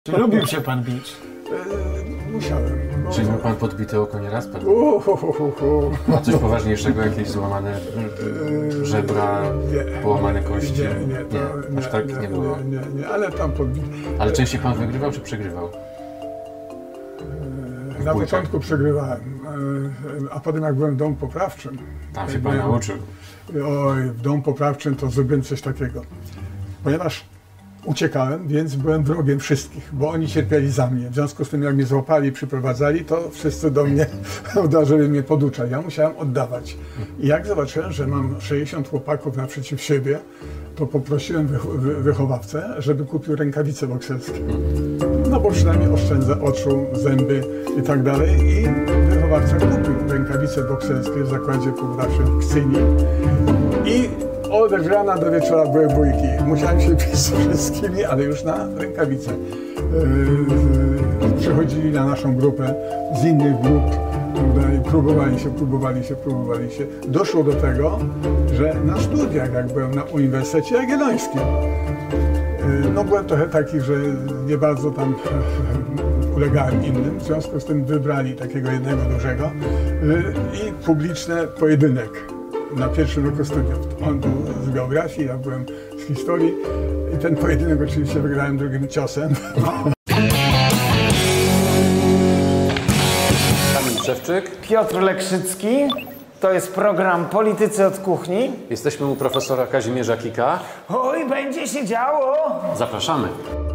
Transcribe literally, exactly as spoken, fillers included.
Czy lubił się pan bić? E, musiałem. No. Czyli miał pan podbite oko nieraz? Pan... Uhuhuhu. A coś poważniejszego? Jakieś złamane żebra, nie, połamane kości? Nie, nie, to, nie, aż tak nie, nie było. Nie, nie, nie, ale tam podbite. Ale częściej pan wygrywał czy przegrywał? E, na początku przegrywałem, e, a potem jak byłem w domu poprawczym. Tam się pan nauczył. Oj, w domu poprawczym to zrobiłem coś takiego. Ponieważ uciekałem, więc byłem wrogiem wszystkich, bo oni cierpieli za mnie. W związku z tym, jak mnie złapali i przyprowadzali, to wszyscy do mnie uderzyli mnie poduczać. Ja musiałem oddawać. I jak zobaczyłem, że mam sześćdziesiąt chłopaków naprzeciw siebie, to poprosiłem wychowawcę, żeby kupił rękawice bokserskie. No bo przynajmniej oszczędzę oczu, zęby i tak dalej. I wychowawca kupił rękawice bokserskie w zakładzie północnym w Kcyni. I od rana do wieczora były bójki. Musiałem się bić z wszystkimi, ale już na rękawice. Yy, przychodzili na naszą grupę z innych grup, tutaj próbowali się, próbowali się, próbowali się. Doszło do tego, że na studiach, jak byłem na Uniwersytecie Jagiellońskim, yy, no byłem trochę taki, że nie bardzo tam ulegałem innym, w związku z tym wybrali takiego jednego dużego yy, i publiczny pojedynek. Na pierwszym roku studiów. On był z geografii, ja byłem z historii i ten pojedynek oczywiście wygrałem drugim ciosem. Kamil Szewczyk. Piotr Lekrzycki. To jest program Politycy od Kuchni. Jesteśmy u profesora Kazimierza Kika. Oj, będzie się działo! Zapraszamy.